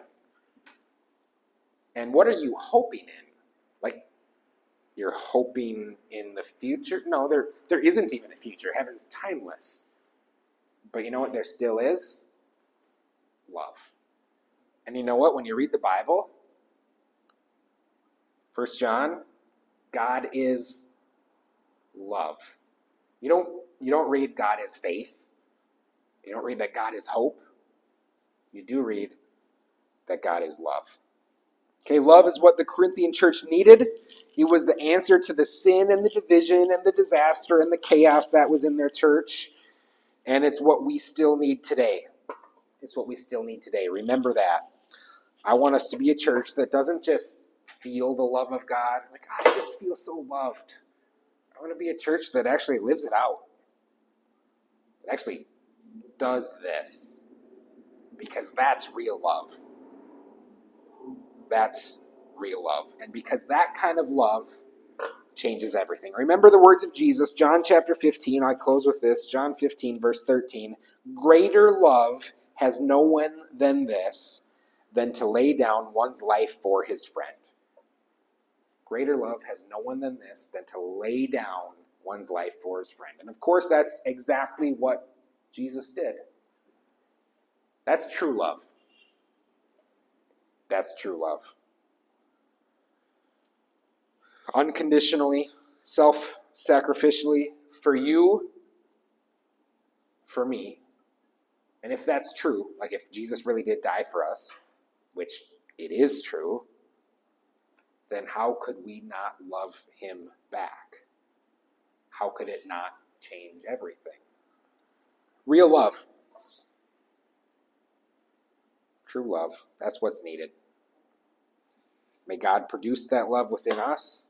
Speaker 1: And what are you hoping in? Like, you're hoping in the future? No, there isn't even a future. Heaven's timeless. But you know what there still is? Love. And you know what? When you read the Bible, 1 John, God is love. You don't read God is faith. You don't read that God is hope. You do read that God is love. Okay, love is what the Corinthian church needed. It was the answer to the sin and the division and the disaster and the chaos that was in their church. And it's what we still need today. It's what we still need today. Remember that. I want us to be a church that doesn't just feel the love of God. Like, I just feel so loved. I want to be a church that actually lives it out. That actually does this. Because that's real love. That's real love. And because that kind of love changes everything. Remember the words of Jesus, John chapter 15. I close with this. John 15, verse 13. "Greater love has no one than this, than to lay down one's life for his friend." Greater love has no one than this, than to lay down one's life for his friend. And of course, that's exactly what Jesus did. That's true love. That's true love. Unconditionally, self-sacrificially, for you, for me. And if that's true, like if Jesus really did die for us, which it is true, then how could we not love him back? How could it not change everything? Real love. True love. That's what's needed. May God produce that love within us.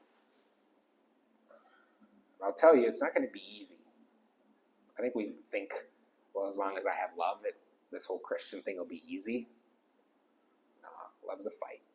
Speaker 1: I'll tell you, it's not going to be easy. I think we think, well, as long as I have love, this whole Christian thing will be easy. No, love's a fight.